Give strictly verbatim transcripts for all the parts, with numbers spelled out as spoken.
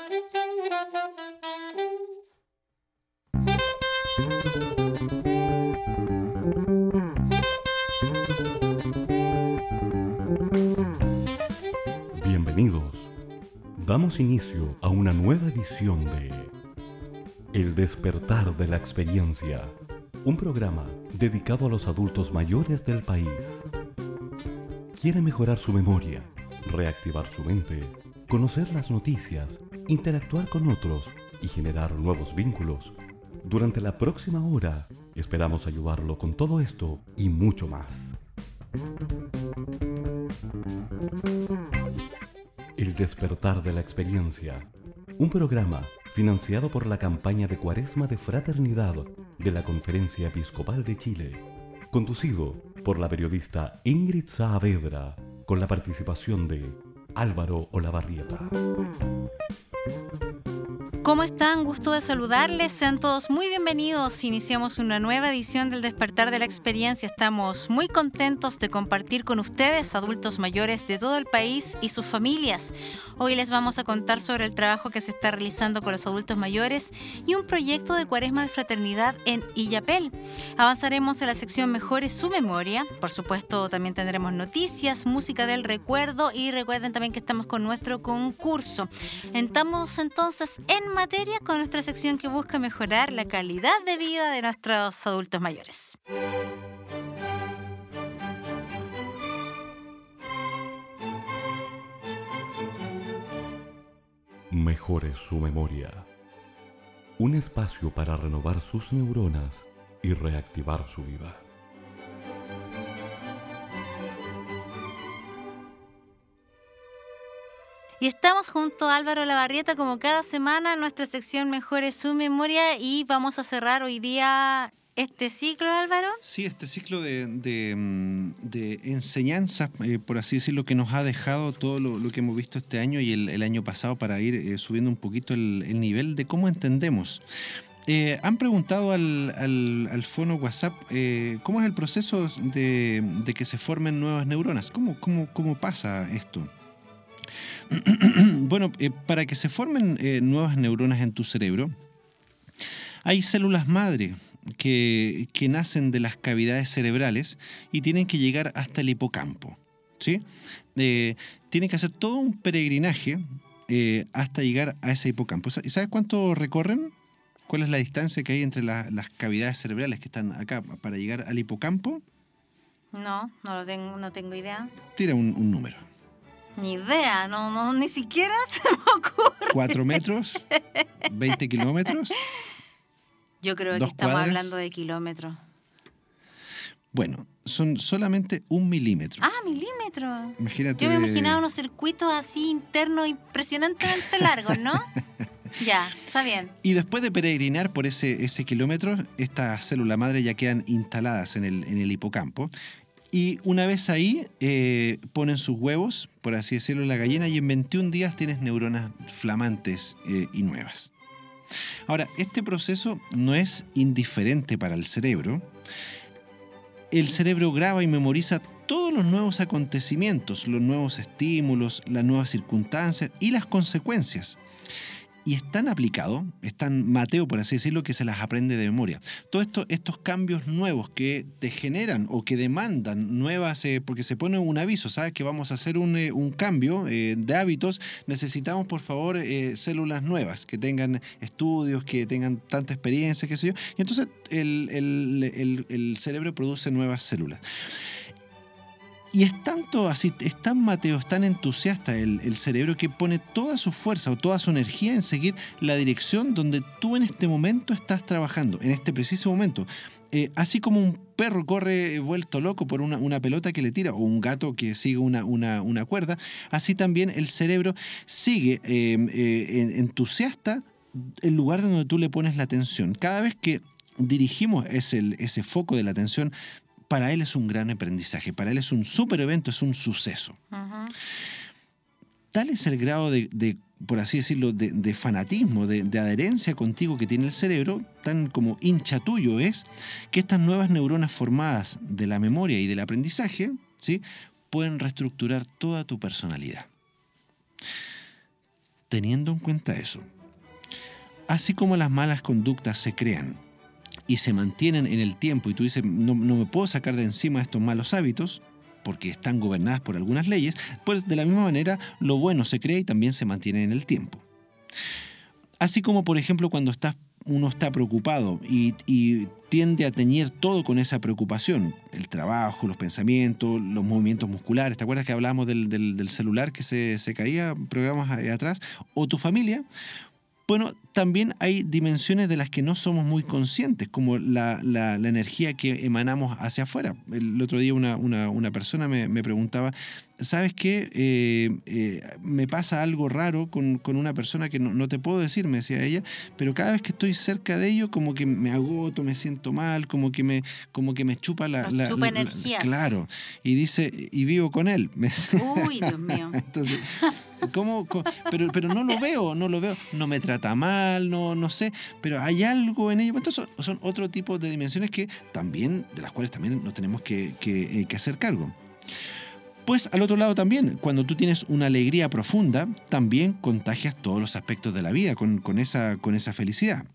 Bienvenidos. Damos inicio a una nueva edición de El despertar de la experiencia, un programa dedicado a los adultos mayores del país. ¿Quiere mejorar su memoria, reactivar su mente, conocer las noticias, interactuar con otros y generar nuevos vínculos? Durante la próxima hora esperamos ayudarlo con todo esto y mucho más. El despertar de la experiencia, un programa financiado por la campaña de Cuaresma de Fraternidad de la Conferencia Episcopal de Chile, conducido por la periodista Ingrid Saavedra, con la participación de Álvaro Olavarrieta. ¿Cómo están? Gusto de saludarles. Sean todos muy bienvenidos. Iniciamos una nueva edición del Despertar de la Experiencia. Estamos muy contentos de compartir con ustedes, adultos mayores de todo el país y sus familias. Hoy les vamos a contar sobre el trabajo que se está realizando con los adultos mayores y un proyecto de Cuaresma de Fraternidad en Illapel. Avanzaremos en la sección Mejore su memoria. Por supuesto, también tendremos noticias, música del recuerdo y recuerden también que estamos con nuestro concurso. Entramos entonces en materia con nuestra sección que busca mejorar la calidad de vida de nuestros adultos mayores. Mejore su memoria. Un espacio para renovar sus neuronas y reactivar su vida. Y estamos junto a Álvaro Olavarrieta como cada semana en nuestra sección Mejore su memoria y vamos a cerrar hoy día este ciclo, Álvaro. Sí, este ciclo de, de, de enseñanzas, eh, por así decirlo, que nos ha dejado todo lo, lo que hemos visto este año y el, el año pasado para ir eh, subiendo un poquito el, el nivel de cómo entendemos. Eh, han preguntado al, al, al fono WhatsApp eh, cómo es el proceso de, de que se formen nuevas neuronas, cómo, cómo, cómo pasa esto. Bueno, eh, para que se formen eh, nuevas neuronas en tu cerebro, hay células madre que, que nacen de las cavidades cerebrales y tienen que llegar hasta el hipocampo, ¿sí? Eh, tienen que hacer todo un peregrinaje eh, hasta llegar a ese hipocampo. ¿Y sabes cuánto recorren? ¿Cuál es la distancia que hay entre la, las cavidades cerebrales que están acá para llegar al hipocampo? No, no lo tengo, no tengo idea. Tira un, un número. Ni idea, no, no, ni siquiera se me ocurre. ¿Cuatro metros? ¿Veinte kilómetros? Yo creo que ¿Dos estamos cuadras? hablando de kilómetros. Bueno, son solamente un milímetro. Ah, milímetros. Imagínate. Yo me de- imaginaba unos circuitos así internos impresionantemente largos, ¿no? Ya, está bien. Y después de peregrinar por ese, ese kilómetro, estas células madre ya quedan instaladas en el, en el hipocampo. Y una vez ahí, eh, ponen sus huevos, por así decirlo, en la gallina y en veintiún días tienes neuronas flamantes eh, y nuevas. Ahora, este proceso no es indiferente para el cerebro. El cerebro graba y memoriza todos los nuevos acontecimientos, los nuevos estímulos, las nuevas circunstancias y las consecuencias. Y es tan aplicado, es tan Mateo, por así decirlo, que se las aprende de memoria. Todos esto, estos cambios nuevos que te generan o que demandan nuevas, eh, porque se pone un aviso, ¿sabes? Que vamos a hacer un, eh, un cambio eh, de hábitos, necesitamos, por favor, eh, células nuevas, que tengan estudios, que tengan tanta experiencia, qué sé yo. Y entonces el, el, el, el cerebro produce nuevas células. Y es tanto así, es tan Mateo, es tan entusiasta el, el cerebro que pone toda su fuerza o toda su energía en seguir la dirección donde tú en este momento estás trabajando, en este preciso momento. Eh, así como un perro corre vuelto loco por una, una pelota que le tira o un gato que sigue una, una, una cuerda, así también el cerebro sigue eh, eh, entusiasta el lugar donde tú le pones la atención. Cada vez que dirigimos ese, ese foco de la atención, para él es un gran aprendizaje, para él es un súper evento, es un suceso. Uh-huh. Tal es el grado de, de por así decirlo, de, de fanatismo, de, de adherencia contigo que tiene el cerebro, tan como hincha tuyo es, que estas nuevas neuronas formadas de la memoria y del aprendizaje, ¿sí?, pueden reestructurar toda tu personalidad. Teniendo en cuenta eso, así como las malas conductas se crean y se mantienen en el tiempo y tú dices, no, no me puedo sacar de encima estos malos hábitos porque están gobernadas por algunas leyes, pues de la misma manera lo bueno se crea y también se mantiene en el tiempo. Así como, por ejemplo, cuando estás, uno está preocupado y, y tiende a teñir todo con esa preocupación, el trabajo, los pensamientos, los movimientos musculares. ¿Te acuerdas que hablábamos del, del, del celular que se, se caía programas atrás? O tu familia. Bueno, también hay dimensiones de las que no somos muy conscientes, como la, la, la energía que emanamos hacia afuera. El otro día una, una, una persona me, me preguntaba, ¿sabes qué? Eh, eh, me pasa algo raro con, con una persona que no, no te puedo decir, me decía ella, pero cada vez que estoy cerca de ellos como que me agoto, me siento mal, como que me, como que me chupa la... la chupa la, energías. La, claro. Y dice, y vivo con él. Uy, Dios mío. Entonces, ¿cómo, cómo? Pero, pero no lo veo, no lo veo, no me trata mal, no, no sé, pero hay algo en ello. Entonces son, son otro tipo de dimensiones que también, de las cuales también nos tenemos que, que, que hacer cargo. Pues al otro lado también, cuando tú tienes una alegría profunda, también contagias todos los aspectos de la vida con, con, esa, con esa felicidad.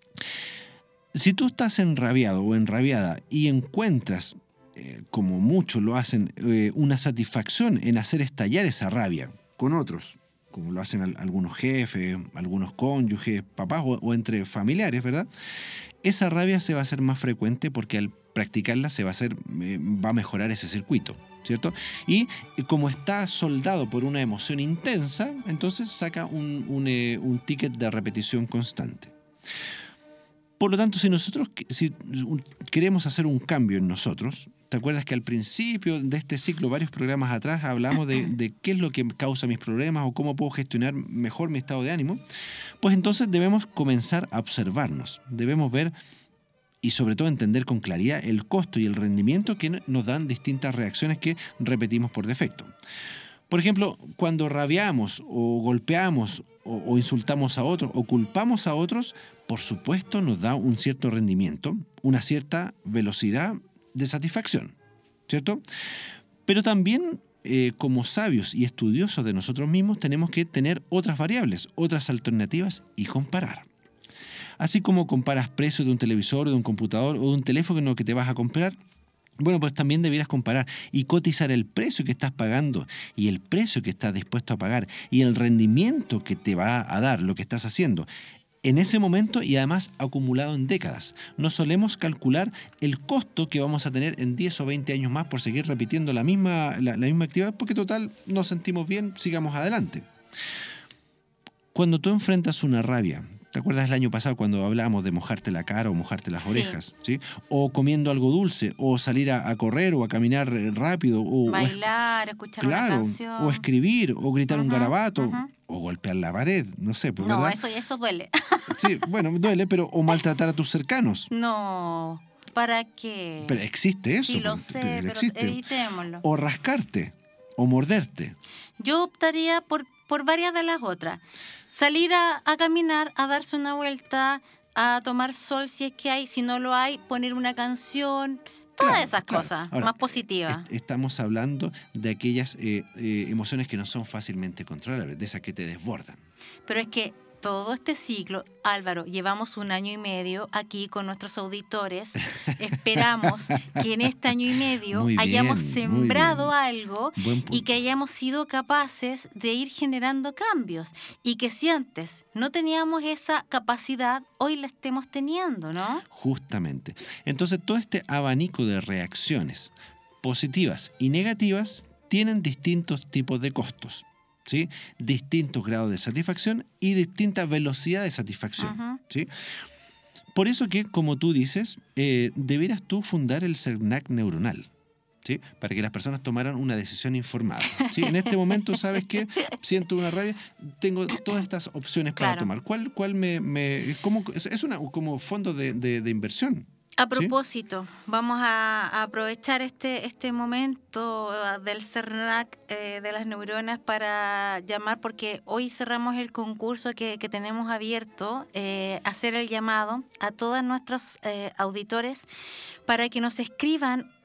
Si tú estás enrabiado o enrabiada y encuentras, eh, como muchos lo hacen, eh, una satisfacción en hacer estallar esa rabia con otros, como lo hacen algunos jefes, algunos cónyuges, papás o, o entre familiares, ¿verdad? Esa rabia se va a hacer más frecuente porque al practicarla se va a hacer, eh, va a mejorar ese circuito, ¿cierto? Y como está soldado por una emoción intensa, entonces saca un, un, eh, un ticket de repetición constante. Por lo tanto, si nosotros si queremos hacer un cambio en nosotros, ¿te acuerdas que al principio de este ciclo, varios programas atrás, hablamos de, de qué es lo que causa mis problemas o cómo puedo gestionar mejor mi estado de ánimo? Pues entonces debemos comenzar a observarnos, debemos ver y sobre todo entender con claridad el costo y el rendimiento que nos dan distintas reacciones que repetimos por defecto. Por ejemplo, cuando rabiamos o golpeamos o, o insultamos a otros o culpamos a otros, por supuesto nos da un cierto rendimiento, una cierta velocidad de satisfacción, ¿cierto? Pero también, eh, como sabios y estudiosos de nosotros mismos, tenemos que tener otras variables, otras alternativas y comparar. Así como comparas precios de un televisor, de un computador o de un teléfono que te vas a comprar, bueno, pues también debieras comparar y cotizar el precio que estás pagando y el precio que estás dispuesto a pagar y el rendimiento que te va a dar lo que estás haciendo en ese momento y además acumulado en décadas. No solemos calcular el costo que vamos a tener en diez o veinte años más por seguir repitiendo la misma, la, la misma actividad, porque total nos sentimos bien, sigamos adelante. Cuando tú enfrentas una rabia, ¿te acuerdas el año pasado cuando hablábamos de mojarte la cara o mojarte las orejas? Sí. ¿Sí? O comiendo algo dulce, o salir a, a correr o a caminar rápido. O, bailar, o, escuchar claro, una canción. O escribir, o gritar uh-huh, un garabato, uh-huh. o golpear la pared, no sé. Pues, no, ¿verdad? eso, eso duele. Sí, bueno, duele, pero o maltratar a tus cercanos. No, ¿para qué? Pero existe eso. Sí, lo pues, sé, pero, pero existe. evitémoslo. O rascarte, o morderte. Yo optaría por, por varias de las otras. Salir a, a caminar, a darse una vuelta, a tomar sol si es que hay, si no lo hay, poner una canción, todas claro, esas claro. cosas Ahora, más positivas. Est- estamos hablando de aquellas eh, eh, emociones que no son fácilmente controlables, de esas que te desbordan. Pero es que todo este ciclo, Álvaro, llevamos un año y medio aquí con nuestros auditores. Esperamos que en este año y medio muy hayamos bien, sembrado algo Buen punto. Y que hayamos sido capaces de ir generando cambios. Y que si antes no teníamos esa capacidad, hoy la estemos teniendo, ¿no? Justamente. Entonces, todo este abanico de reacciones positivas y negativas tienen distintos tipos de costos. ¿Sí? Distintos grados de satisfacción y distinta velocidad de satisfacción. Uh-huh. ¿Sí? Por eso que, como tú dices, eh, debieras tú fundar el CERNAC neuronal, ¿sí? Para que las personas tomaran una decisión informada. ¿Sí? En este momento, ¿sabes qué? Siento una rabia, tengo todas estas opciones para claro. tomar. ¿Cuál, cuál me, me cómo, es, es una como fondo de, de, de inversión? A propósito, ¿sí? Vamos a, a aprovechar este, este momento del CERNAC eh, de las neuronas para llamar, porque hoy cerramos el concurso que, que tenemos abierto, eh, hacer el llamado a todos nuestros eh, auditores para que nos escriban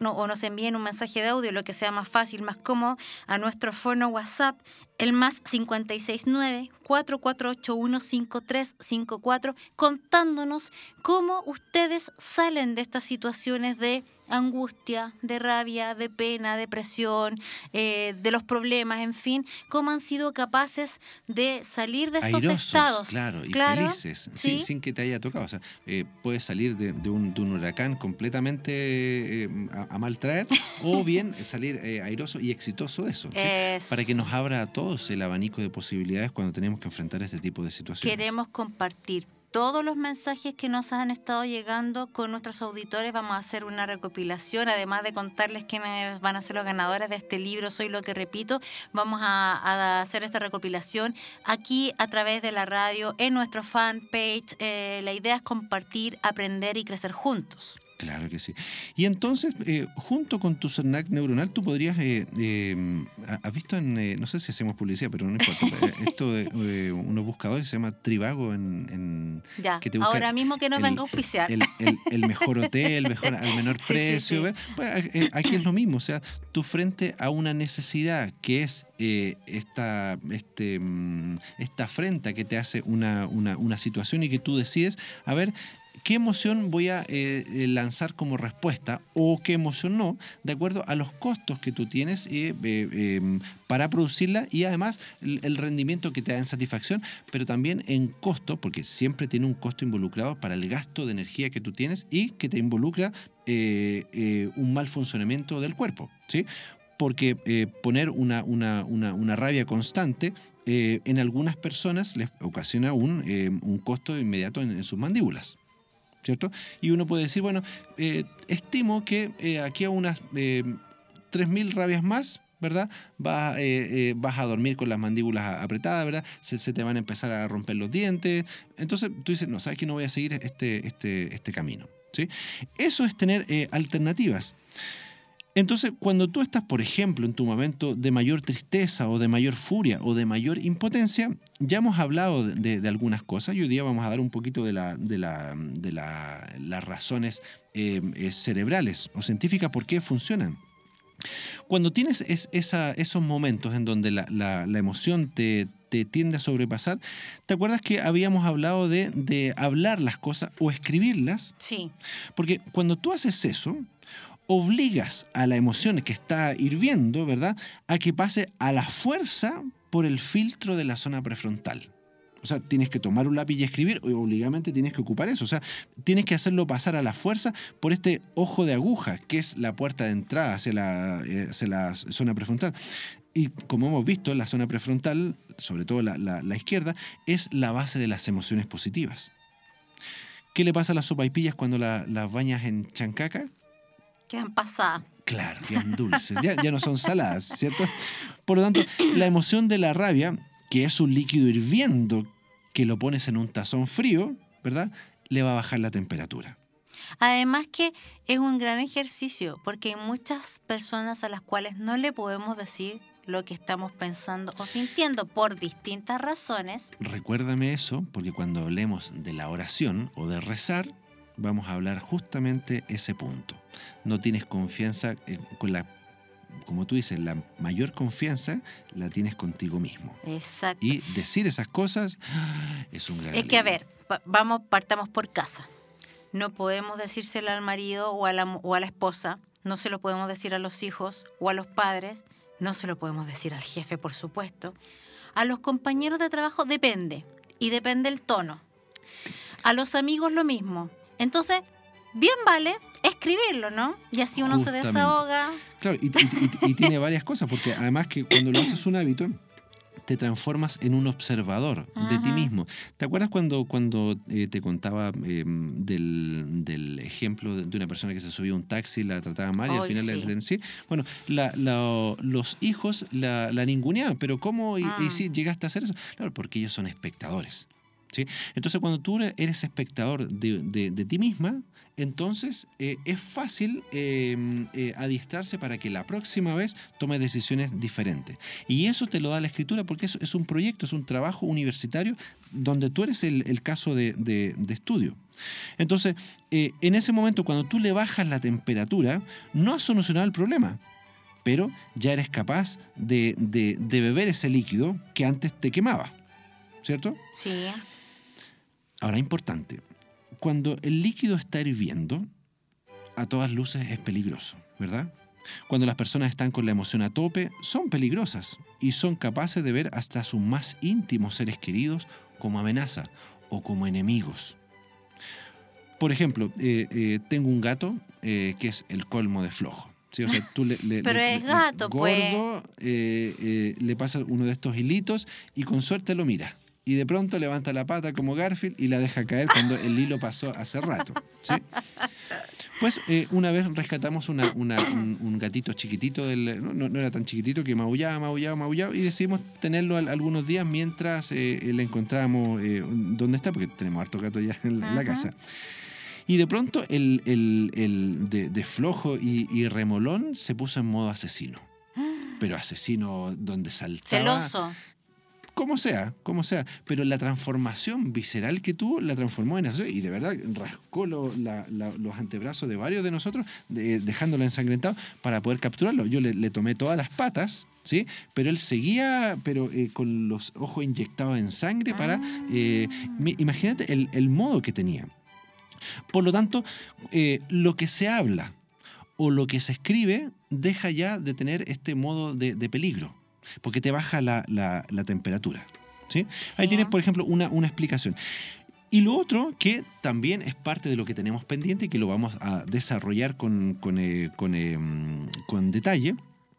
no, o nos envíen un mensaje de audio, lo que sea más fácil, más cómodo, a nuestro fono WhatsApp, el más cinco seis nueve, cuatro cuatro ocho uno, cinco tres cinco cuatro, contándonos cómo ustedes salen de estas situaciones de angustia, de rabia, de pena, depresión, eh, de los problemas, en fin, cómo han sido capaces de salir de estos airosos, estados. claro, y claro, felices, ¿sí? sin, sin que te haya tocado. O sea, eh, puedes salir de, de, un, de un huracán completamente eh, a, a mal traer, o bien salir eh, airoso y exitoso de eso, ¿sí? Eso. Para que nos abra a todos el abanico de posibilidades cuando tenemos que enfrentar este tipo de situaciones. Queremos compartir todos los mensajes que nos han estado llegando con nuestros auditores. Vamos a hacer una recopilación, además de contarles quiénes van a ser los ganadores de este libro, Soy lo que repito. Vamos a, a hacer esta recopilación aquí a través de la radio, en nuestro fanpage. Eh, la idea es compartir, aprender y crecer juntos. Claro que sí. Y entonces, eh, junto con tu CERNAC neuronal, tú podrías, eh, eh, ¿has visto en, eh, no sé si hacemos publicidad, pero no importa, esto de eh, unos buscadores se llama Trivago en... en ya, que te busca ahora mismo que nos el, venga a auspiciar. El, el, el mejor hotel, el mejor, al menor sí, precio. sí, sí. Pues, eh, aquí es lo mismo, o sea, tú frente a una necesidad que es eh, esta, este, esta afrenta que te hace una, una, una situación y que tú decides, a ver, ¿qué emoción voy a eh, lanzar como respuesta o qué emoción no? De acuerdo a los costos que tú tienes eh, eh, eh, para producirla y además el, el rendimiento que te da en satisfacción, pero también en costo, porque siempre tiene un costo involucrado para el gasto de energía que tú tienes y que te involucra eh, eh, un mal funcionamiento del cuerpo, ¿sí? Porque eh, poner una, una, una, una rabia constante eh, en algunas personas les ocasiona un, eh, un costo inmediato en, en sus mandíbulas, ¿cierto? Y uno puede decir, bueno, eh, estimo que eh, aquí a unas eh, tres mil rabias más, ¿verdad? Va, eh, eh, vas a dormir con las mandíbulas apretadas, ¿verdad? Se, se te van a empezar a romper los dientes. Entonces tú dices, no, ¿sabes que no voy a seguir este, este, este camino? ¿Sí? Eso es tener eh, alternativas. Entonces, cuando tú estás, por ejemplo, en tu momento de mayor tristeza o de mayor furia o de mayor impotencia, ya hemos hablado de, de, de algunas cosas y hoy día vamos a dar un poquito de, la, de, la, de la, las razones eh, eh, cerebrales o científicas por qué funcionan. Cuando tienes es, esa, esos momentos en donde la, la, la emoción te, te tiende a sobrepasar, ¿te acuerdas que habíamos hablado de, de hablar las cosas o escribirlas? Sí. Porque cuando tú haces eso, obligas a la emoción que está hirviendo, ¿verdad?, a que pase a la fuerza por el filtro de la zona prefrontal. O sea, tienes que tomar un lápiz y escribir, y obligadamente tienes que ocupar eso. O sea, tienes que hacerlo pasar a la fuerza por este ojo de aguja, que es la puerta de entrada hacia la, eh, hacia la zona prefrontal. Y como hemos visto, la zona prefrontal, sobre todo la, la, la izquierda, es la base de las emociones positivas. ¿Qué le pasa a las sopaipillas cuando la, las bañas en chancaca? Quedan pasadas. Claro, quedan dulces, ya, ya no son saladas, ¿cierto? Por lo tanto, la emoción de la rabia, que es un líquido hirviendo que lo pones en un tazón frío, ¿verdad?, le va a bajar la temperatura. Además que es un gran ejercicio, porque hay muchas personas a las cuales no le podemos decir lo que estamos pensando o sintiendo por distintas razones. Recuérdame eso, porque cuando hablemos de la oración o de rezar, vamos a hablar justamente ese punto. No tienes confianza eh, con la, como tú dices, la mayor confianza la tienes contigo mismo. Exacto. Y decir esas cosas es un gran Es que, a alivio. ver, pa- vamos, partamos por casa. No podemos decírselo al marido o a, la, o a la esposa, no se lo podemos decir a los hijos o a los padres, no se lo podemos decir al jefe, por supuesto. A los compañeros de trabajo depende, y depende el tono. A los amigos lo mismo. Entonces, bien vale escribirlo, ¿no? Y así uno Justamente. se desahoga. Claro, y, y- y- y tiene varias cosas, porque además que cuando lo haces un hábito, te transformas en un observador de ti Ajá. mismo. ¿Te acuerdas cuando, cuando eh, te contaba eh, del, del ejemplo de una persona que se subía a un taxi y la trataba mal y al Ay, final... sí. le- sí, bueno, la- la- los hijos la, la ninguneaban, pero ¿cómo y, Ah. y sí, llegaste a hacer eso? Claro, porque ellos son espectadores. ¿Sí? Entonces, cuando tú eres espectador de, de, de ti misma, entonces eh, es fácil eh, eh, adiestrarse para que la próxima vez tomes decisiones diferentes. Y eso te lo da la escritura porque eso es un proyecto, es un trabajo universitario donde tú eres el, el caso de, de, de estudio. Entonces, eh, en ese momento, cuando tú le bajas la temperatura, no has solucionado el problema, pero ya eres capaz de, de, de beber ese líquido que antes te quemaba, ¿cierto? Sí. Ahora, importante, cuando el líquido está hirviendo, a todas luces es peligroso, ¿verdad? Cuando las personas están con la emoción a tope, son peligrosas y son capaces de ver hasta a sus más íntimos seres queridos como amenaza o como enemigos. Por ejemplo, eh, eh, tengo un gato eh, que es el colmo de flojo. Sí, o sea, tú le, le, Pero le, es le, gato, gordo, pues. eh, eh, le pasa uno de estos hilitos y con suerte lo mira. Y de pronto levanta la pata como Garfield y la deja caer cuando el hilo pasó hace rato. ¿Sí? Pues eh, una vez rescatamos una, una, un, un gatito chiquitito, del, no, no era tan chiquitito, que maullaba, maullaba, maullaba, y decidimos tenerlo al, algunos días mientras eh, le encontramos eh, dónde está, porque tenemos harto gato ya en la, en la casa. Y de pronto el, el, el de, de flojo y, y remolón se puso en modo asesino. Pero asesino donde saltaba. Celoso. Como sea, como sea. Pero la transformación visceral que tuvo, la transformó en eso. Y de verdad rascó lo, la, la, los antebrazos de varios de nosotros, de, dejándolo ensangrentado para poder capturarlo. Yo le, le tomé todas las patas, ¿sí? Pero él seguía pero eh, con los ojos inyectados en sangre para... Eh, imagínate el, el modo que tenía. Por lo tanto, eh, lo que se habla o lo que se escribe deja ya de tener este modo de, de peligro, porque te baja la, la, la temperatura. ¿Sí? Sí. Ahí tienes, por ejemplo, una, una explicación. Y lo otro, que también es parte de lo que tenemos pendiente y que lo vamos a desarrollar con, con, eh, con, eh, con detalle,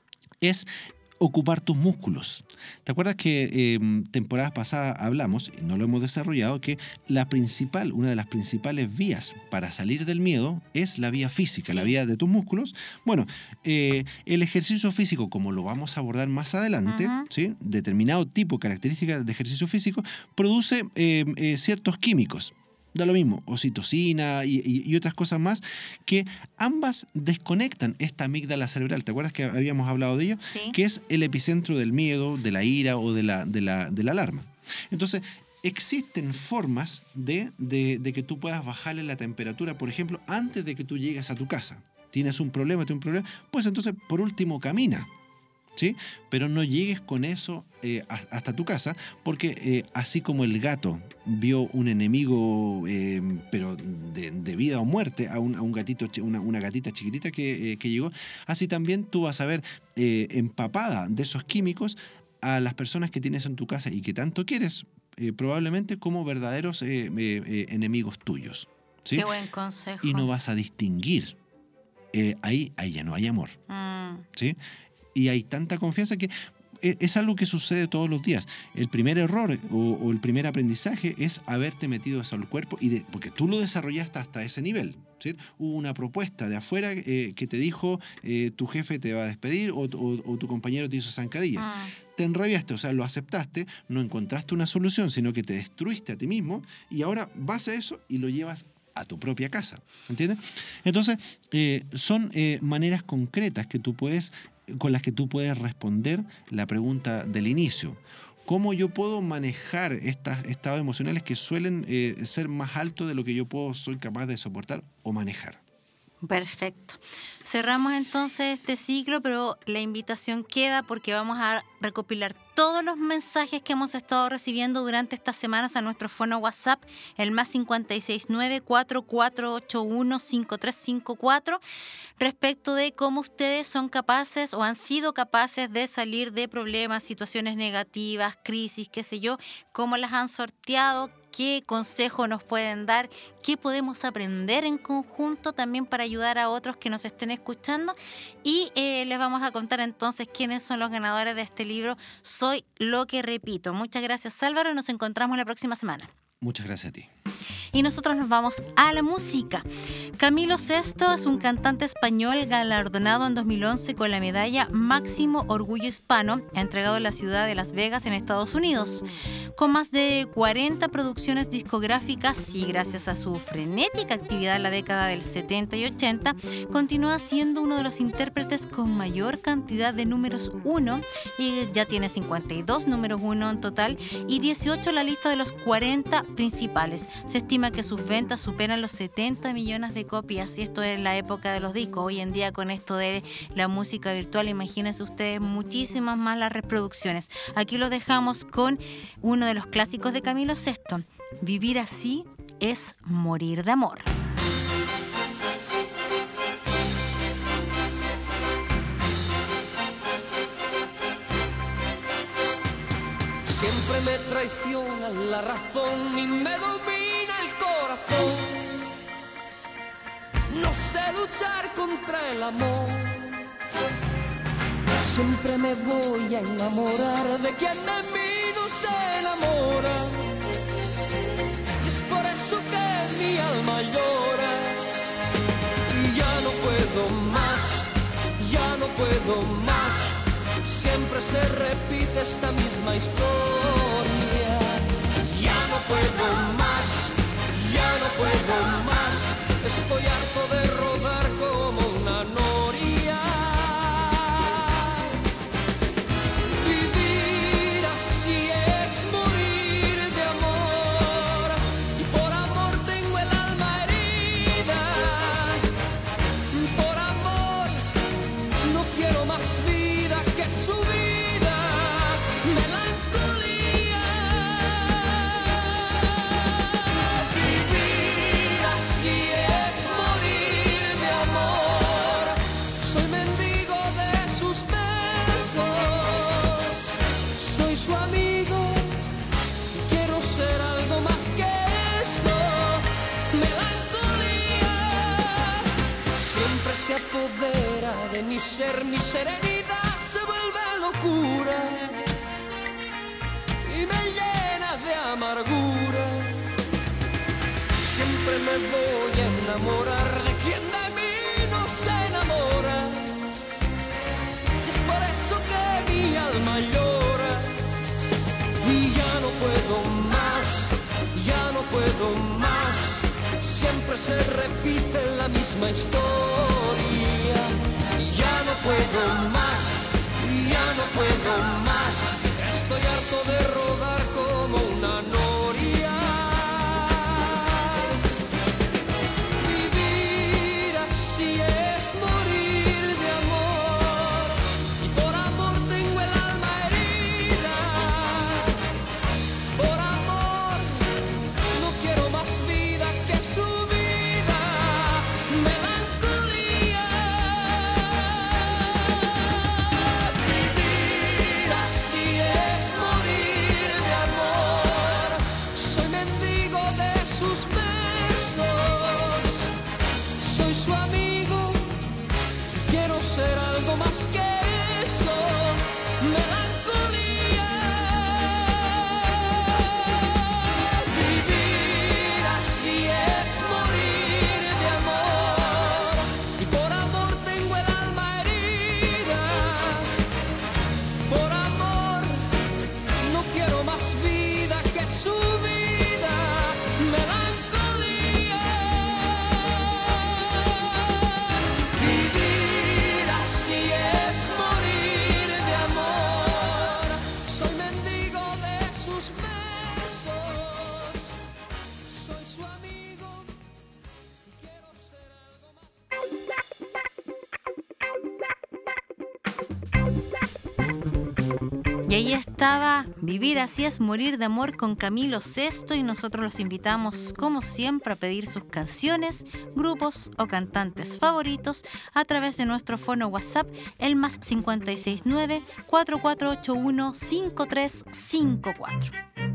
es ocupar tus músculos. ¿Te acuerdas que eh, temporadas pasadas hablamos, y no lo hemos desarrollado, que la principal, una de las principales vías para salir del miedo es la vía física, sí. La vía de tus músculos? Bueno, eh, el ejercicio físico, como lo vamos a abordar más adelante, uh-huh. ¿sí? Determinado tipo, características de ejercicio físico, produce eh, eh, ciertos químicos. Da lo mismo, oxitocina y, y, y otras cosas más, que ambas desconectan esta amígdala cerebral. ¿Te acuerdas que habíamos hablado de ello? Sí. Que es el epicentro del miedo, de la ira o de la, de la, de la alarma. Entonces, existen formas de, de, de que tú puedas bajarle la temperatura, por ejemplo, antes de que tú llegues a tu casa. Tienes un problema, tienes un problema, pues entonces, por último, camina. ¿Sí? Pero no llegues con eso eh, hasta tu casa, porque eh, así como el gato vio un enemigo, eh, pero de, de vida o muerte, a un, a un gatito, una, una gatita chiquitita que, eh, que llegó, así también tú vas a ver eh, empapada de esos químicos a las personas que tienes en tu casa y que tanto quieres, eh, probablemente como verdaderos eh, eh, eh, enemigos tuyos. ¿Sí? Qué buen consejo. Y no vas a distinguir. Eh, ahí, ahí ya no hay amor. Mm. ¿Sí? Y hay tanta confianza que es algo que sucede todos los días. El primer error o, o el primer aprendizaje es haberte metido eso al cuerpo, y de, porque tú lo desarrollaste hasta ese nivel. ¿Sí? Hubo una propuesta de afuera eh, que te dijo eh, tu jefe te va a despedir o, o, o tu compañero te hizo zancadillas. Ah. Te enrabiaste, o sea, lo aceptaste, no encontraste una solución, sino que te destruiste a ti mismo y ahora vas a eso y lo llevas a tu propia casa. ¿Entiendes? Entonces, eh, son eh, maneras concretas que tú puedes... con las que tú puedes responder la pregunta del inicio. ¿Cómo yo puedo manejar estos estados emocionales que suelen eh, ser más altos de lo que yo puedo, soy capaz de soportar o manejar? Perfecto. Cerramos entonces este ciclo, pero la invitación queda porque vamos a recopilar todos los mensajes que hemos estado recibiendo durante estas semanas a nuestro fono WhatsApp, el más cinco seis nueve, cuatro cuatro ocho uno, cinco tres cinco cuatro, respecto de cómo ustedes son capaces o han sido capaces de salir de problemas, situaciones negativas, crisis, qué sé yo, cómo las han sorteado, qué consejo nos pueden dar, qué podemos aprender en conjunto también para ayudar a otros que nos estén escuchando. Y eh, les vamos a contar entonces quiénes son los ganadores de este libro, Soy lo que repito. Muchas gracias, Álvaro, y nos encontramos la próxima semana. Muchas gracias a ti. Y nosotros nos vamos a la música. Camilo Sesto es un cantante español galardonado en dos mil once con la medalla Máximo Orgullo Hispano, entregado en la ciudad de Las Vegas, en Estados Unidos. Con más de cuarenta producciones discográficas y gracias a su frenética actividad en la década del setenta y ochenta, continúa siendo uno de los intérpretes con mayor cantidad de números uno, y ya tiene cincuenta y dos números uno en total y dieciocho en la lista de los cuarenta principales. Se estima que sus ventas superan los setenta millones de copias, y esto es la época de los discos. Hoy en día, con esto de la música virtual, imagínense ustedes muchísimas más las reproducciones. Aquí lo dejamos con uno de los clásicos de Camilo Sesto. Vivir así es morir de amor. Siempre me traiciona la razón y me domina el corazón. No sé luchar contra el amor. Siempre me voy a enamorar de quien de mí no se enamora. Y es por eso que mi alma llora. Y ya no puedo más, ya no puedo más. Siempre se repite esta misma historia. Ya no puedo más, ya no puedo más. Estoy harto de rodar como una noria. Vivir así es morir de amor. Y por amor tengo el alma herida. Por amor no quiero más vida que su vida, melancolía. Vivir así es morir de amor. Soy mendigo de sus besos, soy su amigo y quiero ser algo más que eso, melancolía. Siempre se apodera de mi ser, mi serenidad se vuelve locura y me llena de amargura. Siempre me voy a enamorar de quien de mí no se enamora. Y es por eso que mi alma llora. Y ya no puedo más, ya no puedo más. Siempre se repite la misma historia. Ya no puedo más, ya no puedo más. Estoy harto de rodar como una noria. Vivir así es morir de amor. Y por amor tengo el alma herida. Por amor no quiero más vida que su vida, melancolía. Vivir así es morir de amor. Soy mendigo de sus besos, soy su amigo, quiero ser algo más que eso, melancolía. Vivir así es morir de amor. Y por amor tengo el alma herida. Por amor no quiero más vida que su vida, melancolía. Vivir así es morir de amor. Soy mendigo de sus besos, soy su amigo y quiero ser algo más. Y ahí estaba Vivir así es morir de amor con Camilo Sesto, y nosotros los invitamos como siempre a pedir sus canciones, grupos o cantantes favoritos a través de nuestro fono WhatsApp, el más cinco seis nueve, cuatro cuatro ocho uno, cinco tres cinco cuatro.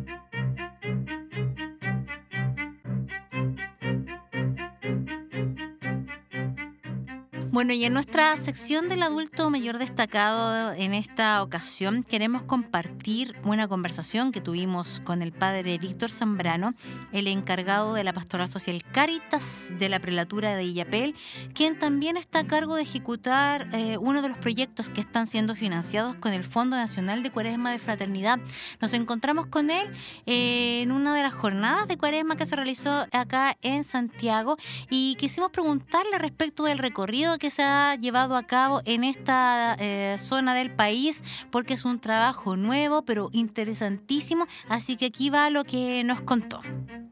Bueno, y en nuestra sección del adulto mayor destacado en esta ocasión queremos compartir una conversación que tuvimos con el padre Víctor Zambrano, el encargado de la Pastoral Social Cáritas de la Prelatura de Illapel, quien también está a cargo de ejecutar eh, uno de los proyectos que están siendo financiados con el Fondo Nacional de Cuaresma de Fraternidad. Nos encontramos con él eh, en una de las jornadas de Cuaresma que se realizó acá en Santiago, y quisimos preguntarle respecto del recorrido que se ha llevado a cabo en esta eh, zona del país, porque es un trabajo nuevo, nuevo, pero interesantísimo, así que aquí va lo que nos contó.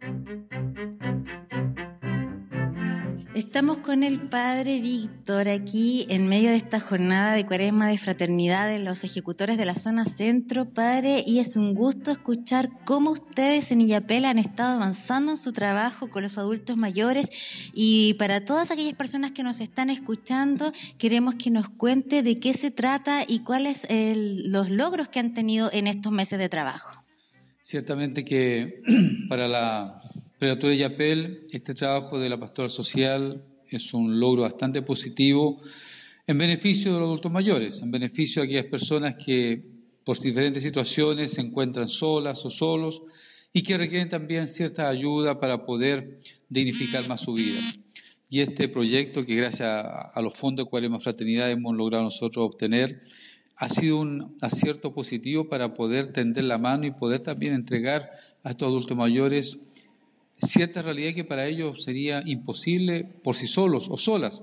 Estamos con el Padre Víctor aquí en medio de esta jornada de Cuaresma de Fraternidad de los ejecutores de la zona centro, Padre, y es un gusto escuchar cómo ustedes en Illapel han estado avanzando en su trabajo con los adultos mayores, y para todas aquellas personas que nos están escuchando, queremos que nos cuente de qué se trata y cuáles el, los logros que han tenido en estos meses de trabajo. Ciertamente que para la Prelatura de Illapel, este trabajo de la pastoral social es un logro bastante positivo en beneficio de los adultos mayores, en beneficio de aquellas personas que por diferentes situaciones se encuentran solas o solos y que requieren también cierta ayuda para poder dignificar más su vida. Y este proyecto, que gracias a, a los fondos de Cuaresma Fraternidad hemos logrado nosotros obtener, ha sido un acierto positivo para poder tender la mano y poder también entregar a estos adultos mayores cierta realidad que para ellos sería imposible por sí solos o solas.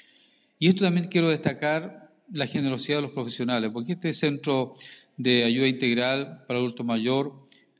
Y esto también quiero destacar la generosidad de los profesionales, porque este centro de ayuda integral para adulto mayor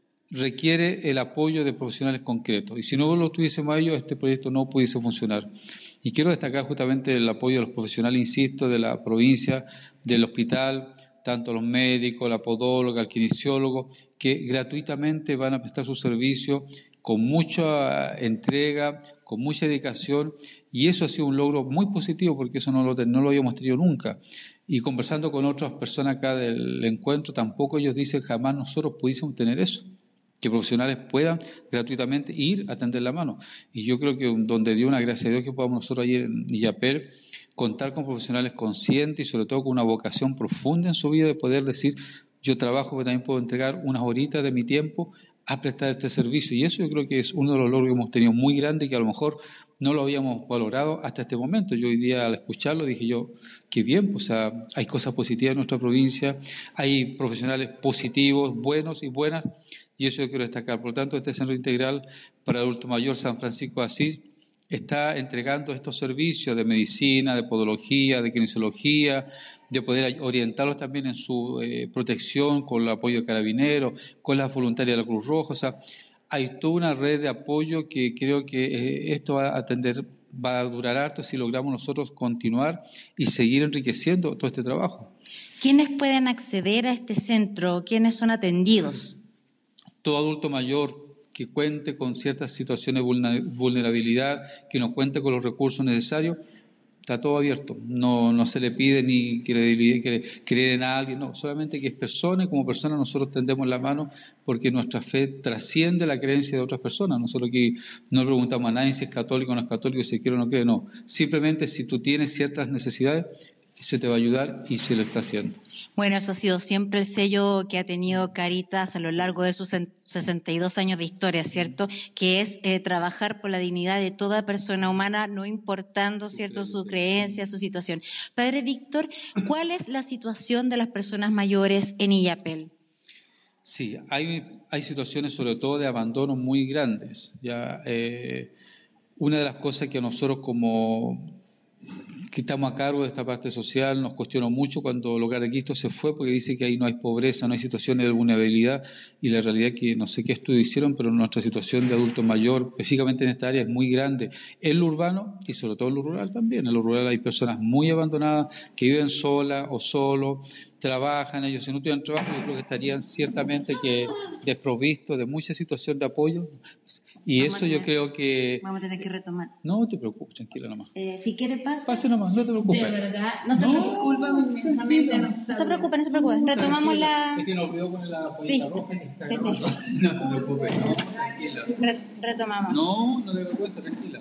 requiere el apoyo de profesionales concretos. Y si no lo tuviésemos a ellos, este proyecto no pudiese funcionar. Y quiero destacar justamente el apoyo de los profesionales, insisto, de la provincia, del hospital, tanto los médicos, la podóloga, el kinesiólogo, que gratuitamente van a prestar su servicio con mucha entrega, con mucha dedicación, y eso ha sido un logro muy positivo porque eso no lo, no lo habíamos tenido nunca. Y conversando con otras personas acá del encuentro, tampoco ellos dicen jamás nosotros pudiésemos tener eso, que profesionales puedan gratuitamente ir a tender la mano. Y yo creo que donde dio una gracia a Dios que podamos nosotros allí en Illapel contar con profesionales conscientes y sobre todo con una vocación profunda en su vida de poder decir, yo trabajo, pero también puedo entregar unas horitas de mi tiempo a prestar este servicio. Y eso yo creo que es uno de los logros que hemos tenido muy grande y que a lo mejor no lo habíamos valorado hasta este momento. Yo hoy día al escucharlo dije yo, qué bien, pues, o sea, hay cosas positivas en nuestra provincia, hay profesionales positivos, buenos y buenas, y eso yo quiero destacar. Por lo tanto, este Centro Integral para Adulto Mayor San Francisco de Asís está entregando estos servicios de medicina, de podología, de kinesiología, de poder orientarlos también en su eh, protección con el apoyo de carabineros, con las voluntarias de la Cruz Roja. O sea, hay toda una red de apoyo que creo que eh, esto va a atender, va a durar harto si logramos nosotros continuar y seguir enriqueciendo todo este trabajo. ¿Quiénes pueden acceder a este centro? ¿Quiénes son atendidos? Todo adulto mayor que cuente con ciertas situaciones de vulnerabilidad, que no cuente con los recursos necesarios, está todo abierto. No, no se le pide ni que le, que le creen a alguien, no, solamente que es persona y como persona nosotros tendemos la mano porque nuestra fe trasciende la creencia de otras personas. Nosotros aquí no le preguntamos a nadie si es católico o no es católico, si quiere o no cree, no. Simplemente si tú tienes ciertas necesidades, se te va a ayudar y se lo está haciendo. Bueno, eso ha sido siempre el sello que ha tenido Caritas a lo largo de sus sesenta y dos años de historia, ¿cierto? Que es eh, trabajar por la dignidad de toda persona humana, no importando, ¿cierto?, su creencia, su situación. Padre Víctor, ¿cuál es la situación de las personas mayores en Illapel? Sí, hay, hay situaciones sobre todo de abandono muy grandes. Ya, eh, una de las cosas que a nosotros como que estamos a cargo de esta parte social nos cuestionó mucho cuando el Hogar de Cristo se fue porque dice que ahí no hay pobreza, no hay situaciones de vulnerabilidad y la realidad es que no sé qué estudio hicieron, pero nuestra situación de adulto mayor, específicamente en esta área, es muy grande en lo urbano y sobre todo en lo rural también. En lo rural hay personas muy abandonadas que viven solas o solos, trabajan, ellos si no tuvieran trabajo yo creo que estarían ciertamente que desprovistos de mucha situación de apoyo y vamos eso tener, yo creo que... Vamos a tener que retomar. No te preocupes, tranquila nomás. Eh, si quiere pase. Pase nomás, no te preocupes. De verdad, no se preocupe. No, inmensamente no, no se preocupe, no se preocupe. Retomamos la... Es que nos olvidó poner la sí. roja. Sí, sí. No se preocupe, no, tranquila. Re retomamos. No, no te preocupes, tranquila.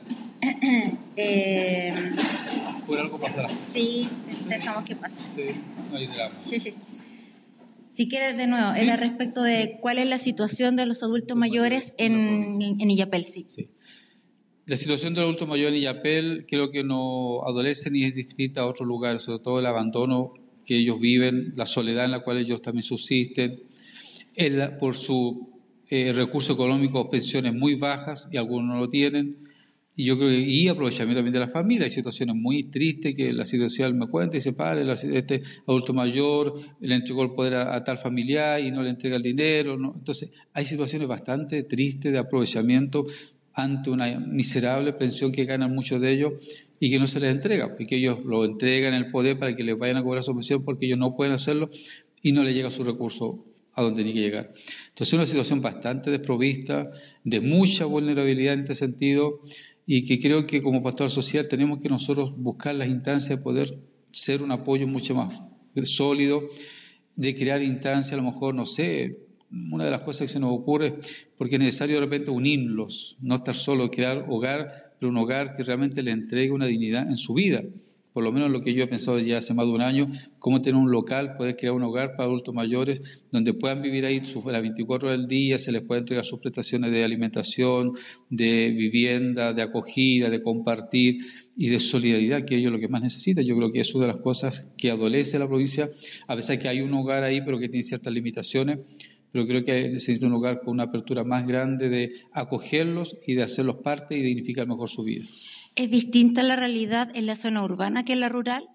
eh... Por algo pasará. Sí, sí, dejamos que pase. Sí, no hay drama. Sí, sí. Si quieres, de nuevo, ¿sí? Era respecto de cuál es la situación de los adultos mayores en, en Illapel, sí. sí. La situación del adulto mayor en Illapel creo que no adolece ni es distinta a otros lugares, sobre todo el abandono que ellos viven, la soledad en la cual ellos también subsisten, el, por su eh, recurso económico, pensiones muy bajas y algunos no lo tienen, Y yo creo que, y aprovechamiento también de la familia. Hay situaciones muy tristes que la situación me cuenta y dice, padre, este adulto mayor le entregó el poder a, a tal familiar y no le entrega el dinero, ¿no? Entonces, hay situaciones bastante tristes de aprovechamiento ante una miserable pensión que ganan muchos de ellos y que no se les entrega, porque ellos lo entregan el poder para que les vayan a cobrar su pensión porque ellos no pueden hacerlo y no les llega su recurso a donde tiene que llegar. Entonces es una situación bastante desprovista, de mucha vulnerabilidad en este sentido, y que creo que como pastor social tenemos que nosotros buscar las instancias de poder ser un apoyo mucho más sólido, de crear instancias, a lo mejor, no sé, una de las cosas que se nos ocurre, porque es necesario de repente unirlos, no estar solo, crear hogar, pero un hogar que realmente le entregue una dignidad en su vida. Por lo menos lo que yo he pensado ya hace más de un año, cómo tener un local, poder crear un hogar para adultos mayores, donde puedan vivir ahí las veinticuatro horas del día, se les puede entregar sus prestaciones de alimentación, de vivienda, de acogida, de compartir y de solidaridad, que ellos lo que más necesitan. Yo creo que es una de las cosas que adolece la provincia, a pesar que hay un hogar ahí, pero que tiene ciertas limitaciones, pero creo que necesita un hogar con una apertura más grande de acogerlos y de hacerlos parte y de dignificar mejor su vida. ¿Es distinta la realidad en la zona urbana que en la rural?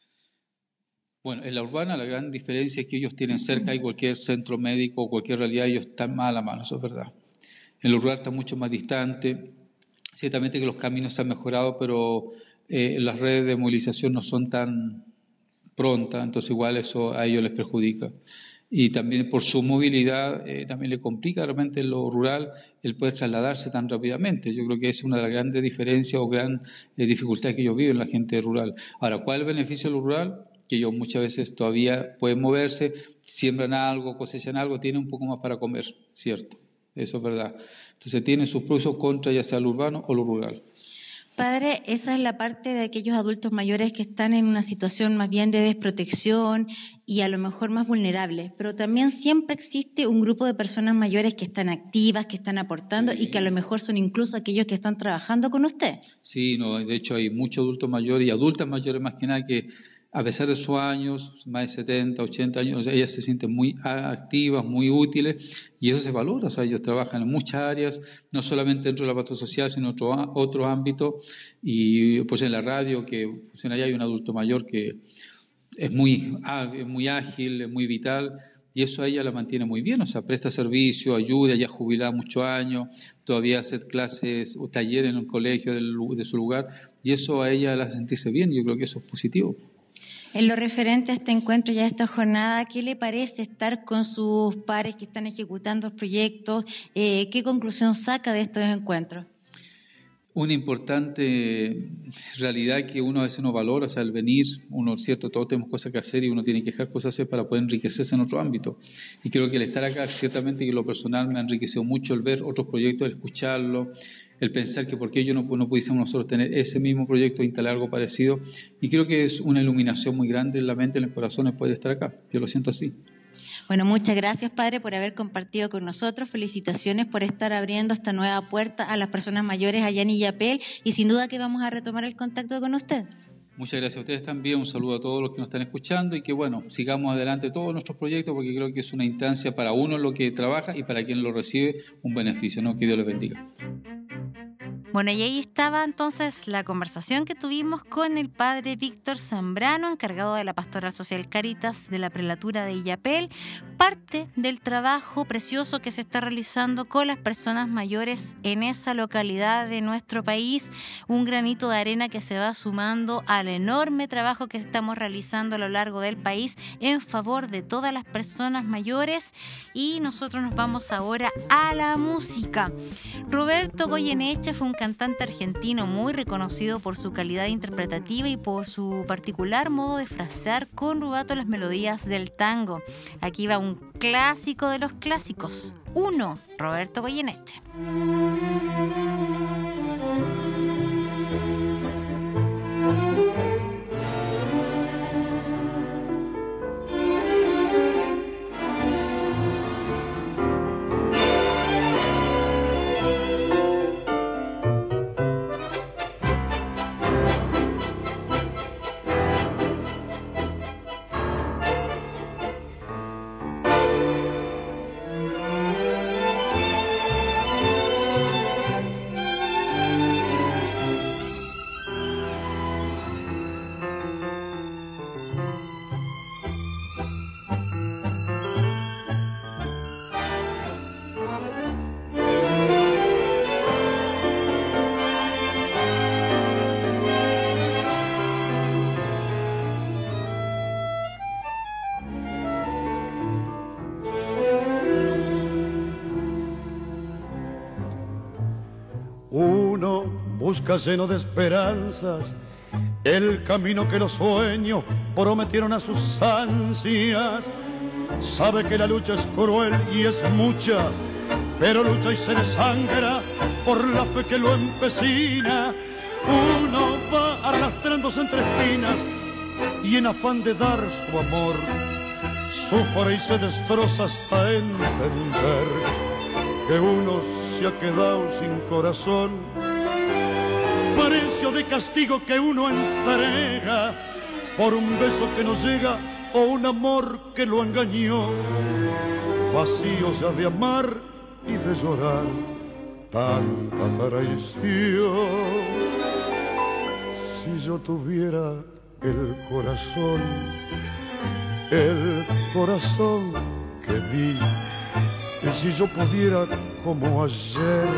Bueno, en la urbana la gran diferencia es que ellos tienen cerca ahí cualquier centro médico o cualquier realidad, ellos están más a la mano, eso es verdad. En lo rural está mucho más distante, ciertamente que los caminos se han mejorado, pero eh, las redes de movilización no son tan prontas, entonces igual eso a ellos les perjudica. Y también por su movilidad eh, también le complica realmente en lo rural el poder trasladarse tan rápidamente. Yo creo que es una de las grandes diferencias o gran eh, dificultades que ellos viven la gente rural. Ahora, ¿cuál es el beneficio de lo rural? Que ellos muchas veces todavía pueden moverse, siembran algo, cosechan algo, tienen un poco más para comer, ¿cierto? Eso es verdad. Entonces tienen sus pros y contras, ya sea lo urbano o lo rural. Padre, esa es la parte de aquellos adultos mayores que están en una situación más bien de desprotección y a lo mejor más vulnerables, pero también siempre existe un grupo de personas mayores que están activas, que están aportando sí. Y que a lo mejor son incluso aquellos que están trabajando con usted. Sí, no, de hecho hay muchos adultos mayores y adultas mayores más que nada que a pesar de sus años, más de setenta, ochenta años, o sea, ellas se sienten muy activas, muy útiles, y eso se valora. O sea, ellos trabajan en muchas áreas, no solamente dentro de la parte social, sino en otro, otros ámbitos. Y pues en la radio, que pues en allá hay un adulto mayor que es muy, es muy ágil, es muy vital, y eso a ella la mantiene muy bien. O sea, presta servicio, ayuda, ya jubilada muchos años, todavía hace clases o talleres en un colegio del, de su lugar, y eso a ella la hace sentirse bien. Yo creo que eso es positivo. En lo referente a este encuentro y a esta jornada, ¿qué le parece estar con sus pares que están ejecutando proyectos? Eh, ¿Qué conclusión saca de estos encuentros? Una importante realidad que uno a veces no valora, o sea, el venir, uno, cierto, todos tenemos cosas que hacer y uno tiene que dejar cosas hacer para poder enriquecerse en otro ámbito. Y creo que el estar acá, ciertamente que lo personal me ha enriquecido mucho el ver otros proyectos, el escucharlo, el pensar que por qué yo no, no pudiésemos nosotros tener ese mismo proyecto, instalar algo parecido. Y creo que es una iluminación muy grande en la mente, en el corazón, el poder estar acá. Yo lo siento así. Bueno, muchas gracias, Padre, por haber compartido con nosotros. Felicitaciones por estar abriendo esta nueva puerta a las personas mayores allá en Illapel y sin duda que vamos a retomar el contacto con usted. Muchas gracias a ustedes también, un saludo a todos los que nos están escuchando y que bueno, sigamos adelante todos nuestros proyectos porque creo que es una instancia para uno lo que trabaja y para quien lo recibe un beneficio, ¿no? Que Dios les bendiga. Bueno, y ahí estaba entonces la conversación que tuvimos con el padre Víctor Zambrano, encargado de la Pastoral Social Cáritas de la Prelatura de Illapel, parte del trabajo precioso que se está realizando con las personas mayores en esa localidad de nuestro país, un granito de arena que se va sumando al enorme trabajo que estamos realizando a lo largo del país en favor de todas las personas mayores. Y nosotros nos vamos ahora a la música. Roberto Goyeneche fue un cantante argentino muy reconocido por su calidad interpretativa y por su particular modo de frasear con rubato las melodías del tango. Aquí va un clásico de los clásicos. Uno, Roberto Goyeneche. Uno busca lleno de esperanzas el camino que los sueños prometieron a sus ansias. Sabe que la lucha es cruel y es mucha, pero lucha y se desangra por la fe que lo empecina. Uno va arrastrándose entre espinas y en afán de dar su amor sufre y se destroza hasta entender que uno se ha quedado sin corazón. Precio de castigo que uno entrega por un beso que no llega o un amor que lo engañó. Vacío ya de amar y de llorar tanta traición. Si yo tuviera el corazón, el corazón que di, y si yo pudiera como ayer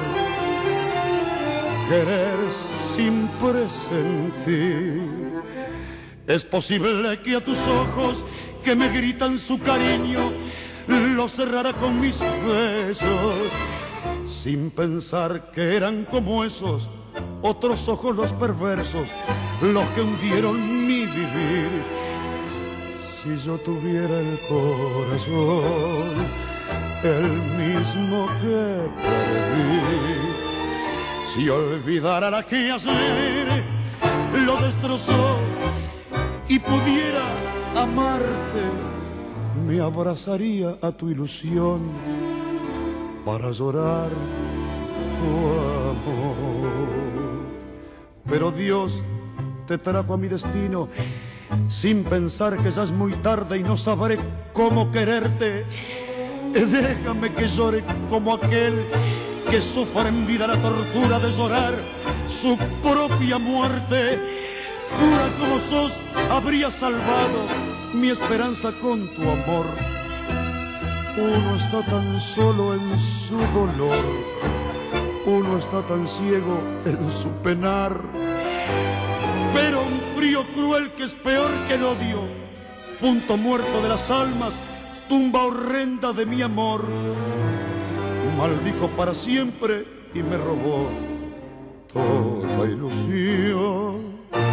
querer sin presentir, es posible que a tus ojos que me gritan su cariño los cerrara con mis besos, sin pensar que eran como esos otros ojos los perversos, los que hundieron mi vivir. Si yo tuviera el corazón, el mismo que perdí, si olvidara la que ayer lo destrozó y pudiera amarte, me abrazaría a tu ilusión para llorar tu amor. Pero Dios te trajo a mi destino sin pensar que ya es muy tarde y no sabré cómo quererte. Déjame que llore como aquel que sufre en vida la tortura de llorar su propia muerte. Pura como sos, habría salvado mi esperanza con tu amor. Uno está tan solo en su dolor, uno está tan ciego en su penar. Pero un frío cruel que es peor que el odio, punto muerto de las almas, tumba horrenda de mi amor, maldijo para siempre y me robó toda ilusión.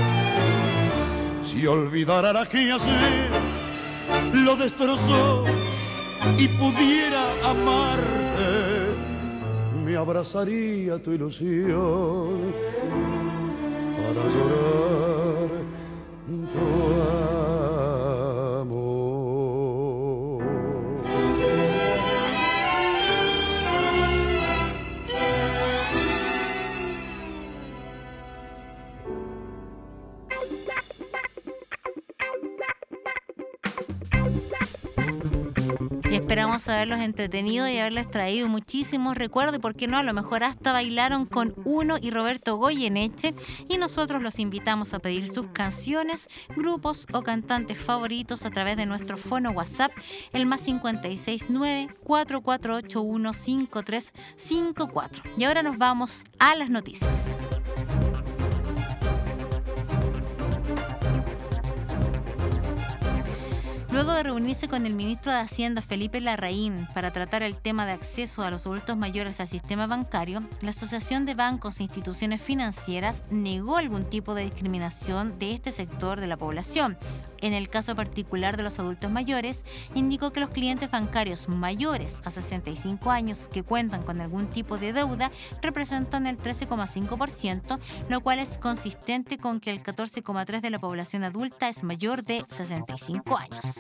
Si olvidara la que ayer lo destrozó y pudiera amarte, me abrazaría tu ilusión para llorar tu amor. Esperamos haberlos entretenido y haberles traído muchísimos recuerdos y, por qué no, a lo mejor hasta bailaron con Uno y Roberto Goyeneche, y nosotros los invitamos a pedir sus canciones, grupos o cantantes favoritos a través de nuestro fono WhatsApp, el más cinco seis nueve, cuatro cuatro ocho uno, cinco tres cinco cuatro. Y ahora nos vamos a las noticias. Luego de reunirse con el ministro de Hacienda, Felipe Larraín, para tratar el tema de acceso a los adultos mayores al sistema bancario, la Asociación de Bancos e Instituciones Financieras negó algún tipo de discriminación de este sector de la población. En el caso particular de los adultos mayores, indicó que los clientes bancarios mayores a sesenta y cinco años que cuentan con algún tipo de deuda representan el trece coma cinco por ciento, lo cual es consistente con que el catorce coma tres por ciento de la población adulta es mayor de sesenta y cinco años.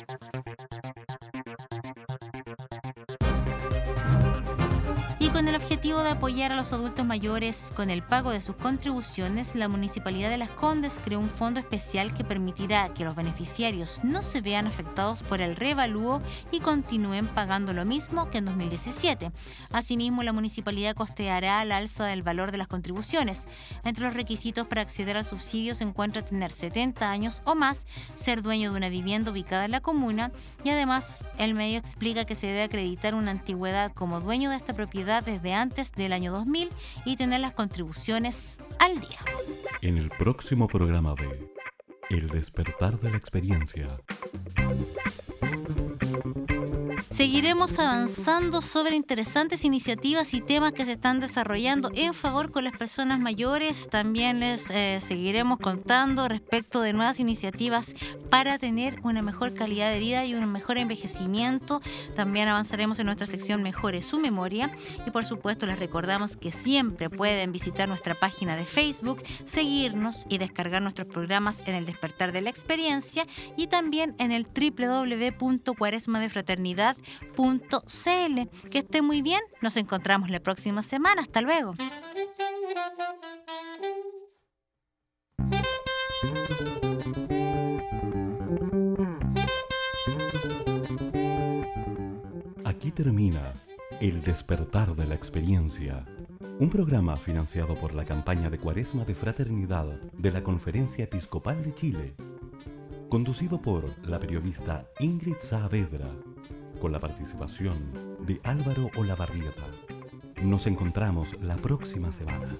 Y con el objetivo de apoyar a los adultos mayores con el pago de sus contribuciones, la Municipalidad de Las Condes creó un fondo especial que permitirá que los beneficiarios no se vean afectados por el revalúo y continúen pagando lo mismo que en dos mil diecisiete. Asimismo, la municipalidad costeará la alza del valor de las contribuciones. Entre los requisitos para acceder al subsidio se encuentra tener setenta años o más, ser dueño de una vivienda ubicada en la comuna, y además el medio explica que se debe acreditar una antigüedad como dueño de esta propiedad desde antes del año dos mil y tener las contribuciones al día. En el próximo programa de El despertar de la experiencia. Seguiremos avanzando sobre interesantes iniciativas y temas que se están desarrollando en favor con las personas mayores. También les eh, seguiremos contando respecto de nuevas iniciativas para tener una mejor calidad de vida y un mejor envejecimiento. También avanzaremos en nuestra sección Mejore su memoria. Y por supuesto les recordamos que siempre pueden visitar nuestra página de Facebook, seguirnos y descargar nuestros programas en el Despertar de la Experiencia y también en el doble u doble u doble u punto cuaresma de fraternidad punto c l. Que esté muy bien, nos encontramos la próxima semana. Hasta luego. Aquí termina El Despertar de la Experiencia, un programa financiado por la campaña de Cuaresma de Fraternidad de la Conferencia Episcopal de Chile, conducido por la periodista Ingrid Saavedra, con la participación de Álvaro Olavarrieta. Nos encontramos la próxima semana.